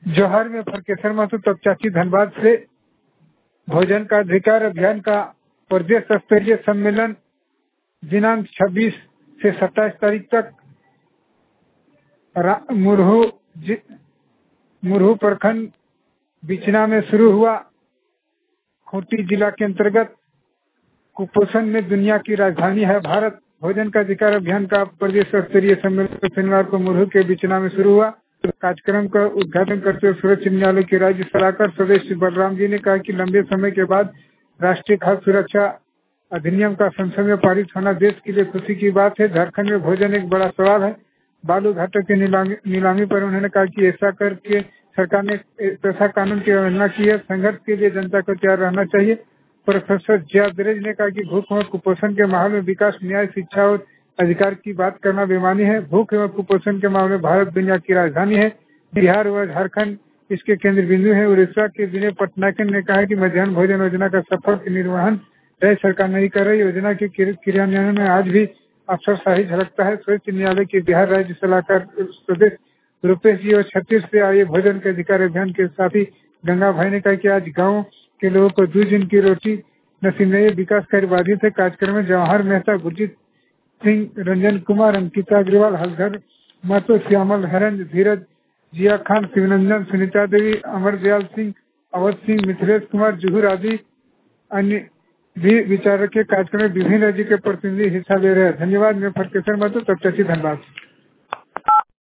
जौहर में फरकेसर महतो तब चाची धनबाद से भोजन का अधिकार अभियान का प्रदेश स्तरीय सम्मेलन दिनांक 26 से 27 तारीख तक मुरहू प्रखंड बिचना में शुरू हुआ। खूंटी जिला के अंतर्गत कुपोषण में दुनिया की राजधानी है भारत भोजन का अधिकार अभियान का प्रदेश स्तरीय सम्मेलन शनिवार को मुरहू के बिचना में शुरू हुआ। कार्यक्रम का उद्घाटन करते हुए सर्वोच्च न्यायालय के राज्य सलाहकार सदस्य बलराम जी ने कहा कि लंबे समय के बाद राष्ट्रीय खाद्य सुरक्षा अधिनियम का संसद में पारित होना देश के लिए खुशी की बात है। झारखंड में भोजन एक बड़ा सवाल है। बालू घाटों की नीलामी पर उन्होंने कहा कि ऐसा करके सरकार ने ऐसा कानून की अवहेलना की है। संघर्ष के लिए जनता को तैयार रहना चाहिए। प्रोफेसर जियादरेज ने कहा कि भूख और कुपोषण के माहौल में विकास, न्याय, शिक्षा और अधिकार की बात करना बेमानी है। भूख एवं कुपोषण के मामले में भारत दुनिया की राजधानी है। बिहार व झारखंड इसके केंद्र बिंदु है। उड़ीसा के विनय पटनायक ने कहा कि मध्याह्न भोजन योजना का सफल निर्वहन राज्य सरकार नहीं कर रही। योजना के क्रियान्वयन में आज भी अफसरशाही झलकता है। सर्वोच्च न्यायालय के बिहार राज्य सलाहकार सदस्य रूपेश जी और छत्तीसगढ़ से आए भोजन के अधिकार अभियान के साथी गंगा भाई ने कहा कि आज गाँव के लोगों को 2 दिन की रोटी नसीब नहीं। विकास कार्य बाधित है। कार्यक्रम में जवाहर मेहता, गुरजीत सिंह, रंजन कुमार, अंकिता अग्रवाल, हलधर महतो, श्यामल हरंज, धीरज, जिया खान, शिवनंदन, सुनीता देवी, अमरदयाल सिंह, अवध सिंह, मिथिलेश कुमार, जुहूर आदि अन्य भी विचारक के कार्यक्रम में विभिन्न राज्य के प्रतिनिधि हिस्सा ले रहे हैं। धन्यवाद। मैं फरकेसर महतो, तब चाची धनबाद।